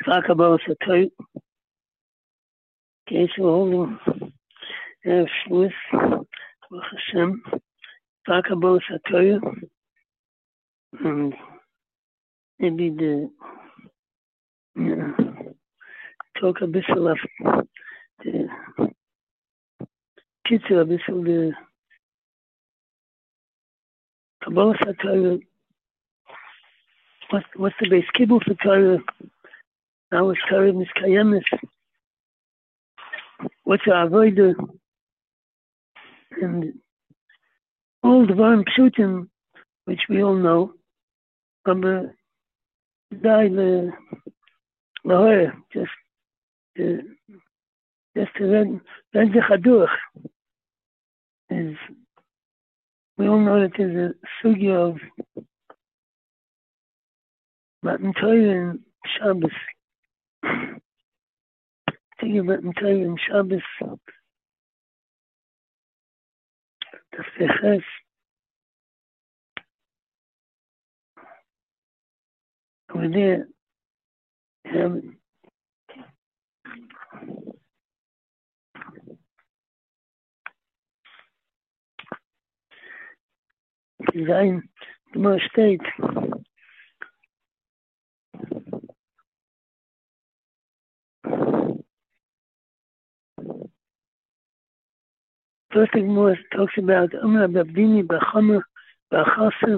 Kabbalah Satori. Okay, so holding Shavuos, Baruch Hashem, Kabbalah Satori, and maybe talk a bit of the Kitzur, a bit of the Kabbalah Satori. What's the base Kibbutz for Torah? Now it's Torah Miskayemis. What's our avodah? And all the Varm Pshutim, which we all know, aber die lahore, just to read the Chaduch. Is we all know that there's a sugya of Matan Torah and Shabbos. Think about Matan Torah and Shabbos. The Feches. Over there, design the more state. First thing more talks about Amr Babdini B'Chomer B'Chaser.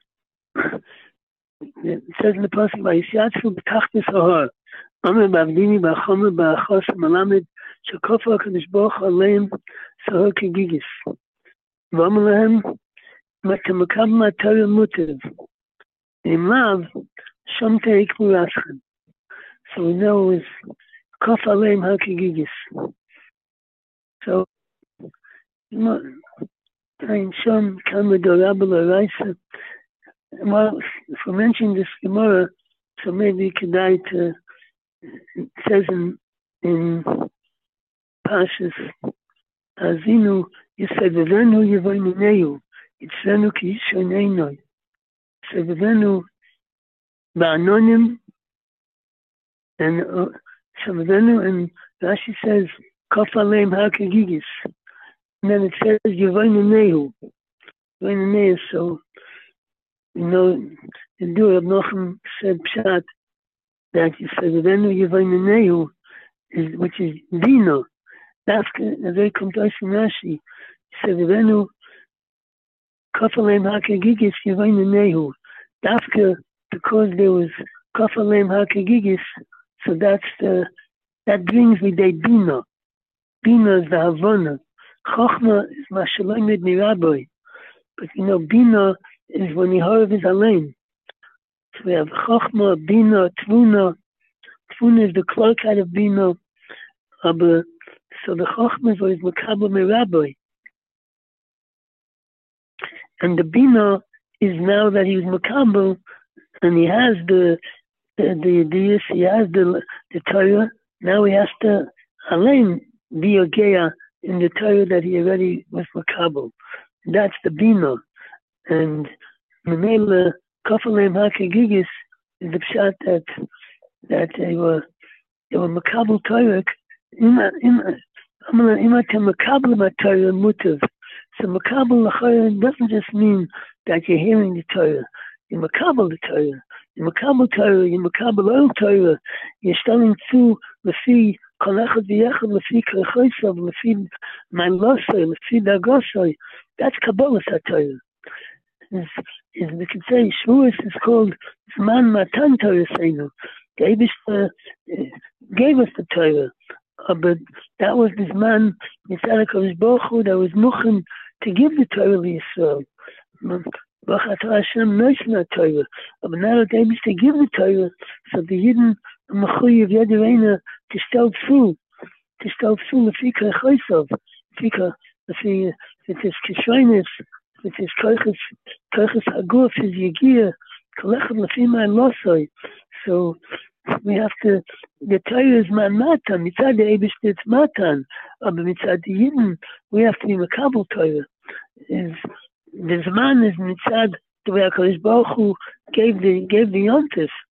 It says in the passage by Yishatzu B'Tachtis Hahar. Amr Babdini B'Chomer B'Chaser Malamed Shekofa HaKadosh Baruch Hu Aleim Sahar Kegigis. V'Amr Lahem Matamakav Matorah Mutiv. In love, Shom Teik Muraschem. So we know it's Kof Aleim HaKegigis. So Ein Shom Kama Dorabel Araisa. Well, if we mention this Gemara, so maybe Kedai to, it says in Pashas Azinu, Yisavivenu Yevoimineu, Yitzvenu Ki Yishoneinoi, Yisavivenu Ba'anonim, and Yisavivenu, and Rashi says, Kof Aleim HaKegigis. And then it says Yevoimineu, Yevoimineu, so you know, the Dur of Nochem said Pshat that you said Venu Yevoimineu, which is Dino. Dafka, a very complex Rashi. He said Venu Kof Aleim HaKegigis Yevoimineu. Dafka, because there was Kof Aleim HaKegigis, so that brings me the Dino. Dino is the Havana. Chochma is Mashalomid Miraboy. But you know, Bina is when Yehorav is Alein. So we have Chochma, Bina, Tvuna. Tvuna is the cloak out of Bina. So the Chochma is what is Makabel Miraboy. And the Bina is now that he's Makabel and he has the ideas, he has the Torah. Now he has to Alein be a Geya in the Torah that he already was Makabel. That's the Bina. And Memela Kof Aleim HaKegigis is the pshat that they were Makabel Torah. Ima Makabel Torah Mutav. So Makabel L'chayr doesn't just mean that you're hearing the Torah. You're Makabel the Torah. You're Makabel Torah. You're Makabel all Torah. You're starting to Lefi Kol Echad V'Yechad Lefi Kerchosav Lefi Ma'alosai Lefi Dagosai. That's Kabbalah Satorah. We can say Shavuos is called Zman Matan Torah Seinu. The Eibishter gave us the Torah, but that was the Zman Yitzhak HaKadosh Baruch Hu that was Muchen to give the Torah to Yisrael. Baruch Atah Hashem Noisna Torah. But now that the Eibishter give the Torah, so the Yidden Mechuyev Yedereina to stell through Lefi Kerchosav, Lefi it is Kishreines, it is Koiches Haguf, is Yegir, Kolechad Lefi Ma'alosai. So we have to, the Torah is Matan, Mitzad the Eibishter it's Matan, but Mitzad the Yidden, we have to be Makabel Torah. The Zman is Mitzad, the way HaKadosh Baruch Hu gave the Yontif,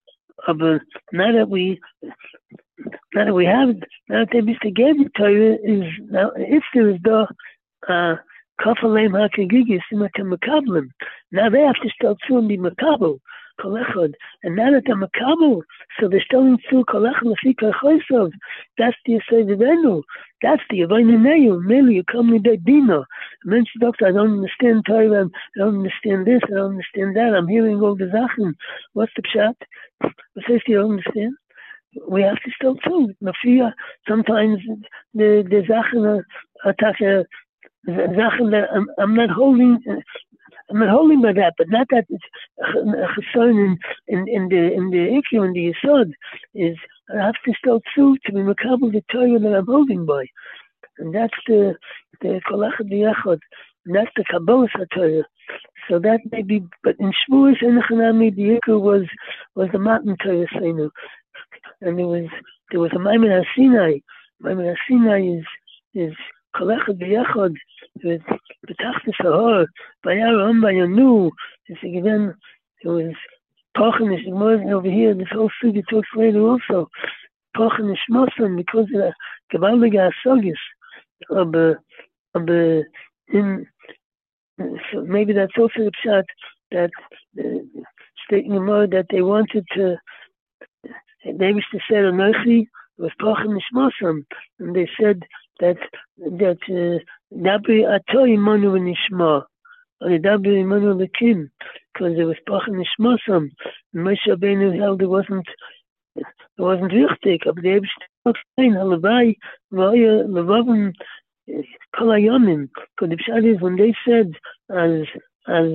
now that we have, now that they gave the Torah is now if there is the Kafalem Hakagigis Makablim. Now they have to start to be Makabel, Kolechad. And now that they're Makabel, so they're starting to Kolechad Lafika Choisov. That's the Yisrael. That's the Yavainu Neyu. Merely you come with that Dino. Mention doctor, I don't understand Torah, I don't understand this, I don't understand that. I'm hearing all the Zachen. What's the pshat? What says you don't understand? We have to still too. Sometimes the Zachen attack. I'm not holding by that, but not that it's chesron in the ikyu in the yesod is I have to still true to be makabel the Torah that I'm holding by, and that's the kolachad v'yachad, and that's the kabbalas HaTorah. So that may be, but in Shvuos Enochanami the ikyu was the Matan Torah Seinu, and there was a Maimon HaSinai. Maimon HaSinai is Kolechad v'yachad with B'tachtis Ha'or Bayaram Bayanu. It's again it was Pachan Ishmosan over here. This whole sugi talks later also. Pachan Ishmosan because of the Gavaldiga Asogis of in so maybe that's also the pshat that stating more that they wanted to. They used to say Anochi was Pachan Ishmosan, and they said that Dabri Atoi Manu Nishma, or Dabri Manu Lekim, because there was Pachan Nishmasam, and Moshe Rabbeinu held it wasn't richtig, but they were saying Halavai Vaya Levavim Kolayomim, because the pshat is when they said as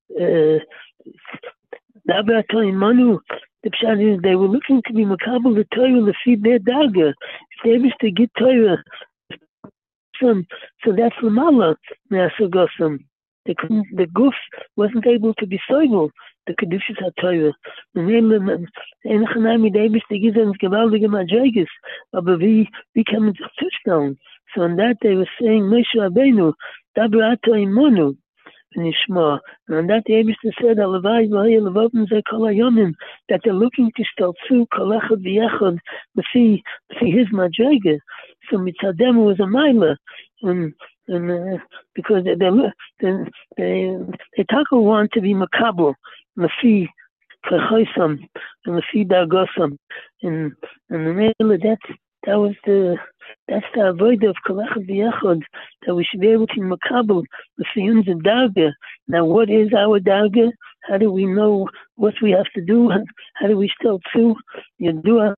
Dabri Atoi Manu, the pshat is they were looking to be makabel the Torah to feed their daga. If they wish to get Torah. So that's Lamala Nasagosam. The goof wasn't able to be soivel, the Kedushas HaTorah. The name of Enochanami Davis, the Gizans Gavaldige Madregas, but we came into touchdown. So on that they were saying, Moshe Rabbeinu, Dabrato Imonu, Nishma. And on that the Eibishter said, Alavai Vahaya Levavim Zekol HaYomim, that they're looking to start through Kolechad V'yachad, see his Madrega. So mitzadem was a mailer, and because they tackle want to be makabel, lefi kachosam and lefi dargosam, and the mailer that's the avoid of kolachad v'yachad, that we should be able to makabel lefi unzer darga. Now, what is our darga? How do we know what we have to do? How do we still to Yedua?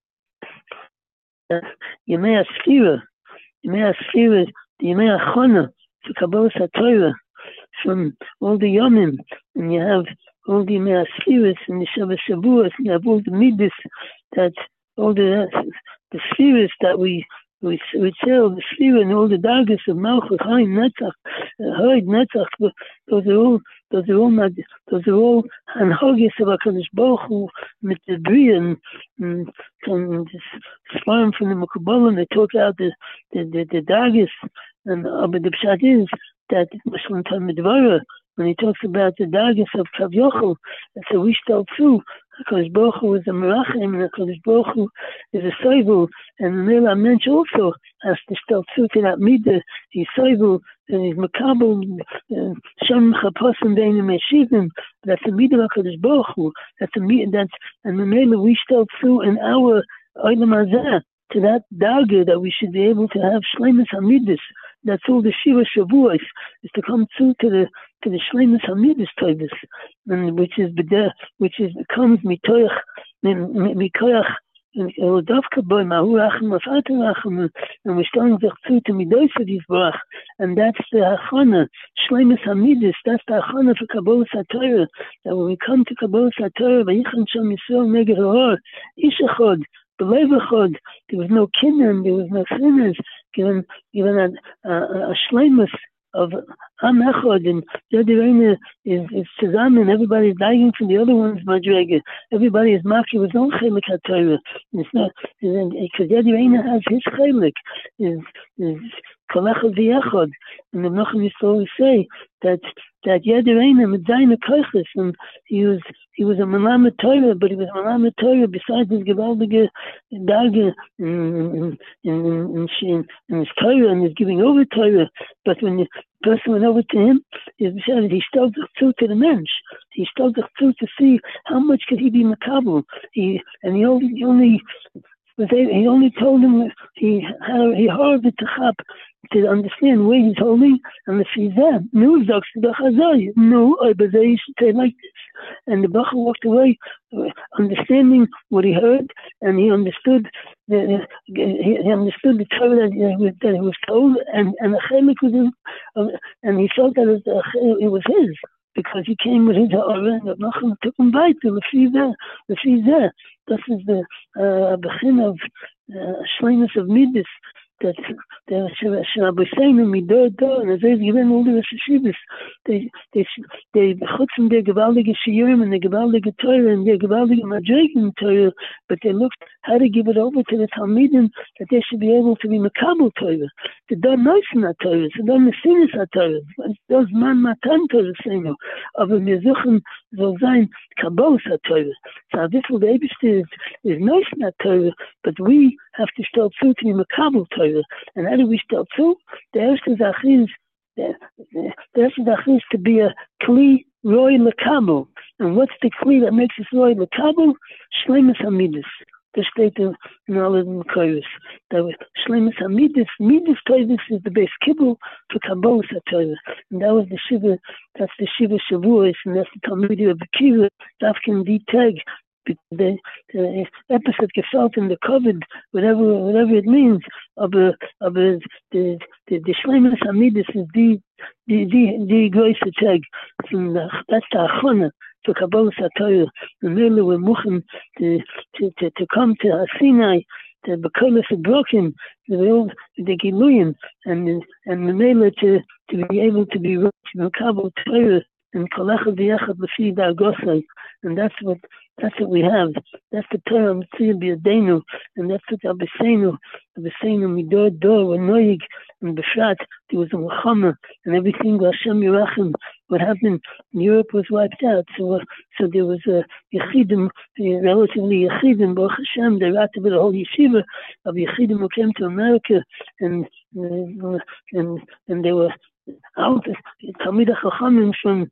Yemei Asfira, the Yemei Achona, to Kabbalas HaTorah, from all the Yomim, and you have all the Yemei Asfiras, and the Shabbat Shavuos, and you have all the Midas, that all the Spheres that we tell, the Sphere and all the Dagas of Malchus, Haim, Netzach, Hoid, Netzach, those are all Hanhogis of HaKadosh Baruch Hu, with the Bria, and farm from the Mekubalim, they talk out the Dagas, and but the pshat is that Muslim Talmud Dvara, when he talks about the Dagas of Kav Yochel, so we still too. HaKadosh Baruch Hu is a Merachim, and HaKadosh Baruch Hu is a Soivel, and the Mela Mensch also has to still too to that Midah, he's Soivel, and he's Makabel, Shem Chaposim Beinim Yeshivim, that's the Midah of HaKadosh Baruch Hu, that's a Midah, and the Mela we still too in our Olam Hazeh, to that Daga that we should be able to have Shleimus Hamidus. That's all the Shiva Shavuos is to come through to the Shleimus Hamidus Toivus, and which comes mitoyach Dovka boy Mahu Rachim Afat Rachim, and we're starting to to Midos Yisbarach, and that's the Hachana Shleimus Hamidus. That's the Hachana for Kabbalas HaTorah. That when we come to Kabbalas HaTorah, Vayichan Sham Yisrael Neged Ha'or Ish Echad. There was no kinnan, there was no sinners, given a shleimus of Am Echad, and Yad is zusammen, everybody's dying for the other one's Madrega. Everybody is Maki with his own Chelik HaTorah. It's not, because Yad has his Chelik, is Kol Echad V'Echad. And the Menachem used to always say that Yad with Zayin Koiches, and he was a Malamed Torah, but he was a Malamed Torah besides his Gewaldige Darge in his Torah and his giving over Torah. But when the person went over to him, he stellt sich zu the Mensch. He stellt sich zu to see how much could he be makabel. He only told him he heard it to understand where he's holding, and if he's there, no, I believe you should say like this. And the Bacha walked away, understanding what he heard, and he understood the Torah that he was told, and the chelik was his, and he felt that it was his, because he came with his ha'ara, and the Bacha took him by to the there. This is the begin of shleimus of midas. That Rabbi Seinu midor and as they given all the Rishivas, they chutz from their gewaldige shiurim and their gewaldige Torah and their gewaldige madregen Torah, but they looked how to give it over to the Talmidim that they should be able to be makabel Torah. They don't know that Torah, they don't know that Torah. Those man matan Torah Seinu, aber wir suchen soll sein kabos Torah. So this will the Eibishter is nice that Torah, but we have to start to be makabel Torah. And how do we start to? The erste Sache is to be a kli roy lekabel. And what's the kli that makes us roy lekabel? Shleimus hamidus. The state in all of the Koros. That Shleimus hamidus, midus Toivus is the base kibble for kabbalah Torah. And that was the Shiva. That's the Shiva Shavuos, and that's the Talmudi of Akiva. Dafkin D-Tag. The episode gefällt in the COVID, whatever it means, aber the Shleimus Hamidus is the größte Tag. That's the Achona for Kabbalah Torah. And really we're moving to come to Sinai, the Bekolos is broken, the Giluyim, and Mele to be able to be rich in Kabbalah Torah and Kol Echad V'Echad L'fi Dargosai, and that's what we have. That's the Torah Mitzvah B'Yadeinu, and that's what Abbeseinu Midor Dor Noig and Befrat. There was a Muhammad, and everything was Hashem Yerachim. What happened in Europe was wiped out. So there was a Yechidim, relatively Yechidim, Baruch Hashem. They wrapped up the whole yeshiva of Yechidim who came to America, and they were out. Talmid HaChachamim from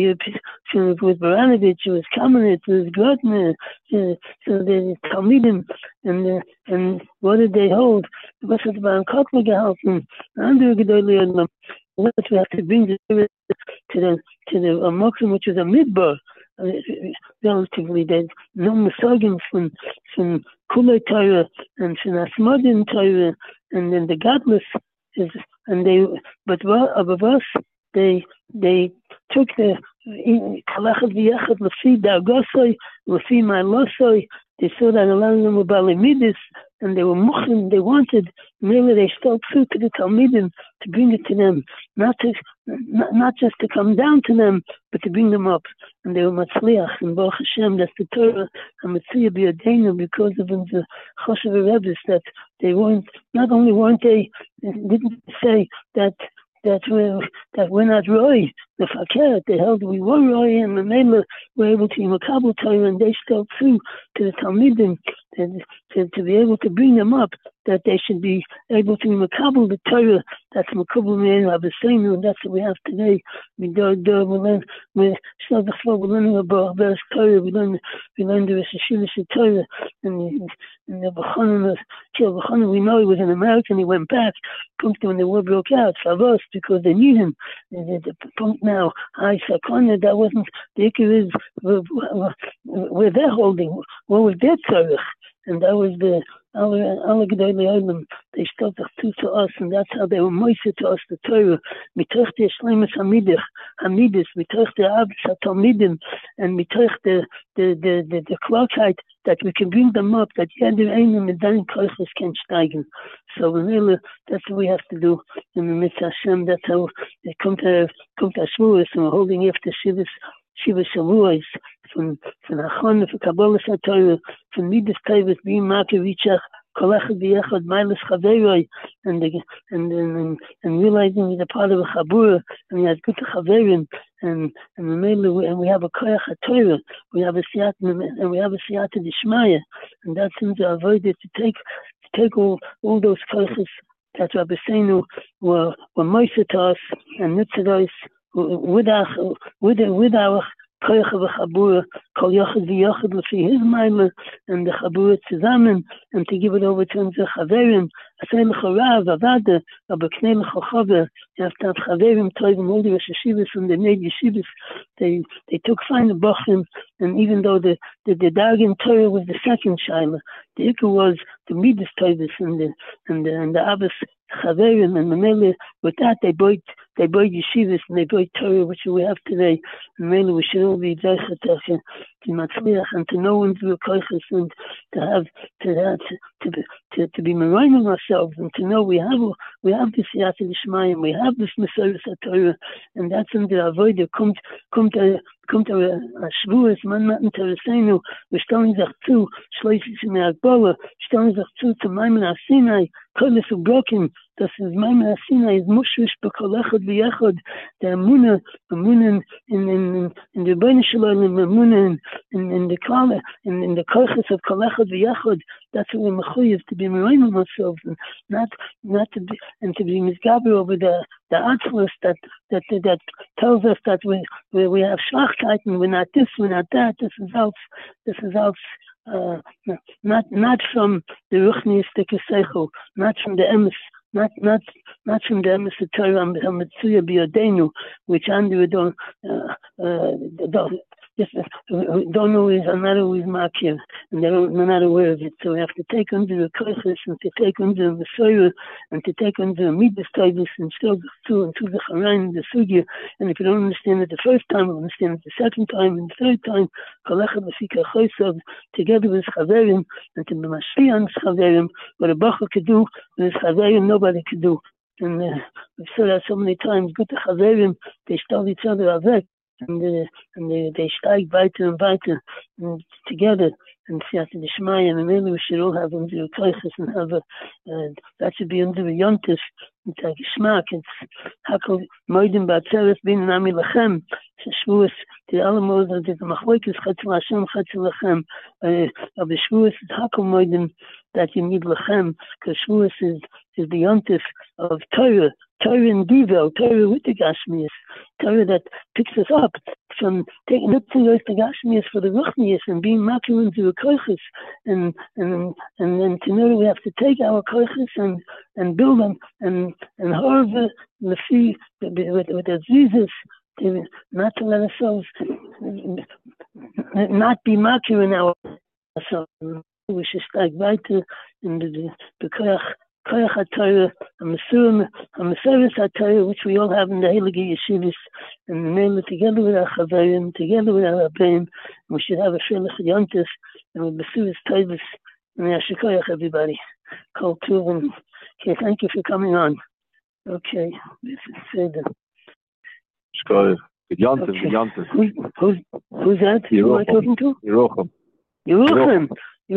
was Baranovich, it was Kamenetz, it was Grotner, so the Talmidim, and what did they hold? Was it about Kotler gehalten? Andere Gedolei Adlam. What we have to bring to the Mokum, which is a midbar, relatively. There's no misogyn from Kulei Torah and from Asmodin Torah, and then the godless is, and above us, they took the Kalachad V'Yachad L'fi Dargosoi, L'fi Ma'alosoi. They saw that a lot of them were Balimidis, and they were Muchim, they wanted, maybe they stole through to the Talmidim to bring it to them, not just to come down to them, but to bring them up. And they were Matzliach, and Baruch Hashem, that's the Torah, and Mitzvah B'Yadeinu, because of the Choshev Rebbe's, that they weren't, not only weren't they didn't say that we're not Roy, the Fakir, they held we were Roy, and the Mela were able to be Makabel Torah, and they stole through to the Talmidim to be able to bring them up, that they should be able to be Makabel the Torah. That's Makabel Me'en Abbeseinu, and that's what we have today. We learning about Beres Torah, we learn the Rosh Torah, and the B'chanan, we know he was an American, he went back, when the war broke out, for us, because they need him. The point now, Sakona, that wasn't, the Ikar is, where they're holding, what was their Torah? And that was alle Gedele Olam, they stellt sich zu us, and that's how they were moisted to us, the Torah, mitoch the Shleimus Hamidus, mitoch the Avos HaTalmidim, and mitoch the Klokheit, that we can bring them up, that jeder eine mit seinen Koiches can steigen. So that's what we have to do in the Mitzvah Hashem. That's how it comes to Shavuos, and we're holding after Shiva Shavuos, from Achon, from Kabbalah HaTorah, from Midas Tevis, being Makarichach, Kolachad V'Yechad, Milas Chaveroi, and realizing he's a part of a Chabura, and he has good Chaverim, and we have a Koyach HaTorah, we have a Siyata Dishmaya, and that's in the avoided to take all those Koyachas that Rabbi Seinu were moisted to us and nutzeros with our Koyach of a Chabura, Kol Yochad V'Yochad L'fi his Maila, and the Chabura zusammen, and to give it over to the Chaverim, Asay L'chorav, Avada, aber Knei L'chochaver, you have to have Chaverim, Toivim, all the Rosh Yeshivas, and the made Yeshivas, they took fine Bochim, and even though the Dargin Torah was the second Shaila, the Ikka was the Midas Toivus, and the Abbas Chaverim, and Mamele, with that they bought Yeshivas, and they bought Torah, which we have today, and Mamele, we should all be Zeichatach, to Matzliach, and to know when to be Koiches, and to be Merayim ourselves, and to know we have this Siyata D'Shmayim, we have this Mesoros HaTorah, and that's in the Avodah, kommt a Shavuos, man matten Tereseinu, wir stellen sich zu, Schleusig in der Akbala, stellen sich zu Maimon HaSinai, Kolis Ubrokim, das ist Maimon HaSinai, is Mushrish B'Kolechad V'Yechad, der Amunah in the Rebbeinu Shalom, Amunah in the Klala, in the Koiches of Kolechad V'Yechad, that's what we're mechuyev to be merayim ourselves, and not to be, and to be misgaber over the atzlus that tells us that we have shlachkeit, we're not this, we're not that. This is else not from the ruchniistic seichel, not from the emes, not from the emes the Torah Hametzuya B'Yodenu, which Andrew don't always are not always makir, and they're not aware of it. So we have to take under the koiches, and to take under the soil, and to take under the midas tavis, and still to the charayin, the sugya. And if you don't understand it the first time, you'll understand it the second time, and the third time. Kolechad l'fika chosav, together with chaverim, and to be mashpi on chaverim, what a bacha could do with chaverim, nobody could do. And we've said that so many times. Good to chaverim, they stole each other avek. And they steig weiter and weiter and together, and Siyata D'Shmaya, and maybe we should all have unsere Koiches and have that should be unsere Yontif. It's like Geschmack. It's Hakel Moedim Ba'atzeres Bin Nami Lachem. Shavuos, the Alamos, the Machloikis Chetzel Hashem Chetzel Lachem. But Shavuos is Hakel Moedim that you need Lachem, because Shavuos is the Yontif of Torah in Divel, Torah with the Gashmias, Torah that picks us up from taking up to the Gashmias for the Ruchnias and being makir into the Koiches, and then to know that we have to take our Koiches and build them and harvest the sea with the Jesus, not to let ourselves not be makir in ourselves. We should start weiter in the Koyach HaTorah, Mesoros HaTorah, which we all have in the Heilige Yeshivas, and mainly together with our Chaverim, together with our Rabbeim, we should have a Shelach Yontif, and with Mesoros Tevis, and Yasher Koyach, everybody. Kol Tuv, okay, thank you for coming on. Okay, this is Seder. Shkoyach, Yontif. Who's that? Who am I talking to? Yerucham. Yerucham.